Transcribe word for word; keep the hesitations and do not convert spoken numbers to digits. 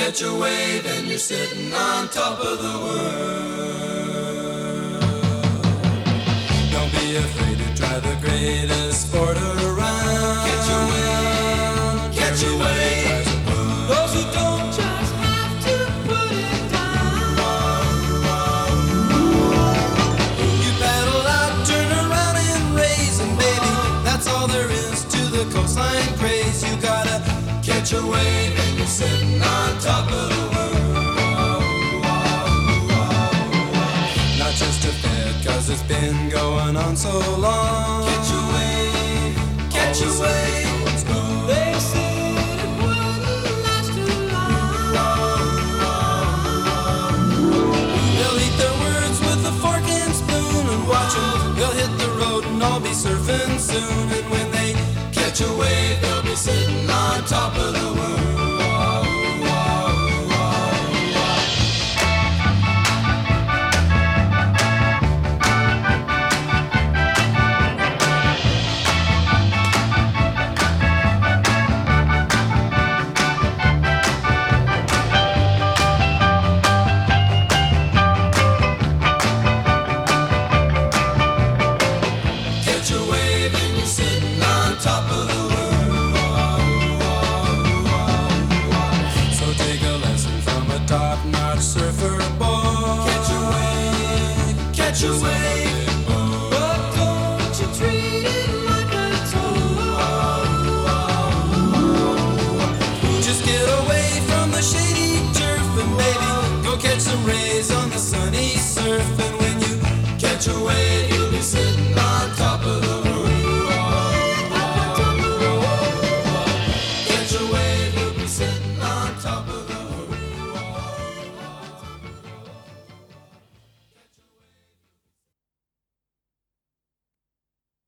catch a wave and you're sitting on top of the world. Don't be afraid to try the greatest sport around. Catch a wave, catch a wave. Those who don't just have to put it down. You paddle out, turn around and raise, and baby, that's all there is to the coastline craze. You gotta catch a wave and you're sitting on top of the world. Not just a fad, cause it's been going on so long. Catch a wave, catch a wave. They said it wouldn't last too long. They'll eat their words with a fork and spoon and watch them. They'll hit the road and all be surfing soon. And when they catch a wave, they'll be sitting on top of the world. Catch a wave and you're sitting on top of the world. So take a lesson from a top-notch surfer boy. Catch a wave, catch a wave.